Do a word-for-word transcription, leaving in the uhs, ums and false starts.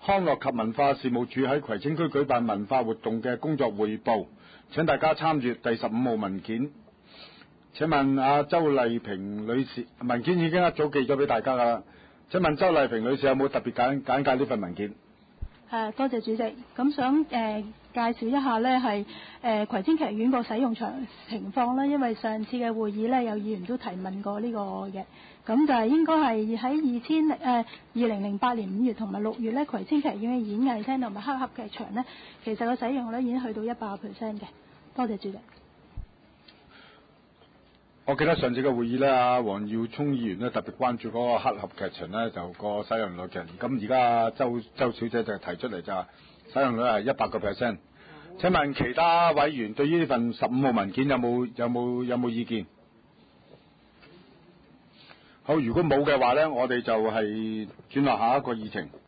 康樂及文化事務署喺葵青區舉辦文化活動嘅工作匯報，請大家參閱第十五號文件。請問阿周麗萍女士，文件已經一早寄咗俾大家噶啦。請問周麗萍女士有冇特別簡簡介呢份文件？ 誒，多謝主席。咁想誒、呃、介紹一下呢係誒葵青劇院個使用場情況啦。因為上次嘅會議呢，有議員都提問過呢個嘅。咁就係應該係喺二千誒二零零八年五月同埋六月呢，葵青劇院嘅演藝廳同埋黑盒劇場呢，其實個使用率已經去到一百 percent 嘅。多謝主席。 我記得上次嘅會議咧，阿黃耀聰議員咧特別關注嗰個黑盒劇場咧，就個使用率嘅。咁而家周周小姐就提出嚟就話使用率係一百個 percent。請問其他委員對於呢份十五號文件有冇有冇有冇意見？好，如果冇嘅話咧，我哋就係轉落下一個議程。